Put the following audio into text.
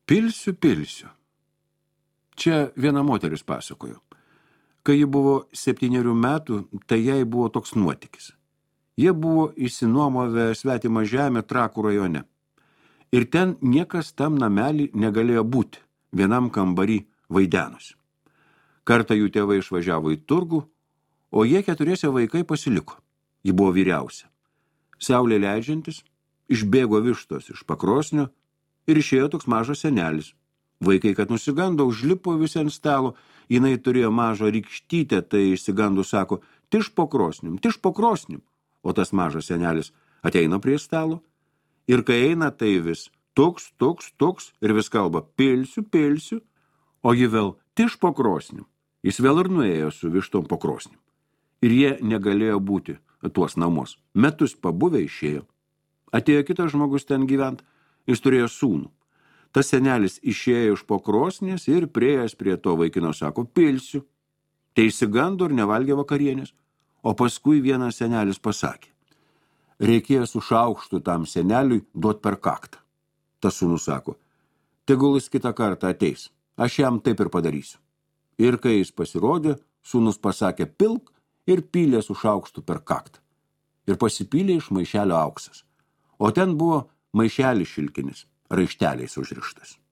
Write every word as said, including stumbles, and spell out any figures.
Pilsiu, pilsiu. Čia viena moteris pasakojo. Kai ji buvo septynerių metų, tai jai buvo toks nuotykis. Jie buvo išsinuomovę svetimą žemę Trakų rajone. Ir ten niekas tam namelį negalėjo būti, vienam kambarį vaidenusi. Kartą jų tėvai išvažiavo į turgų, o jie keturiese vaikai pasiliko. Ji buvo vyriausia. Saulė leidžiantis, išbėgo vištos iš pakrosnio ir išėjo toks mažas senelis. Vaikai, kad nusigando, užlipo visi ant stalo, jinai turėjo mažą rykštytę, tai išsigando sako, tiš po krosnim, tiš po krosnim. O tas mažas senelis ateina prie stalo ir kai eina, tai vis tuks, tuks, tuks ir vis kalba, pilsiu, pilsiu, o ji vėl tiš po krosnim. Jis vėl ir nuėjo su vištom po krosnim. Ir jie negalėjo būti tuos namus. Metus pabuvę išėjo. Atėjo kitas žmogus ten gyvent, jis turėjo sūnų. Tas senelis išėjo iš po krosnės ir priėjęs prie to vaikino sako, pilsiu. Tai išsigando ir nevalgė vakarienės. O paskui vienas senelis pasakė, reikėjo su šaukštu tam seneliui duot per kaktą. Tas sūnus sako, tegul jis kitą kartą ateis, aš jam taip ir padarysiu. Ir kai jis pasirodė, sūnus pasakė, pilk ir pylė su šaukštu per kaktą. Ir pasipylė iš maišelio auksas. O ten buvo maišelis šilkinis, raišteliais užrištas.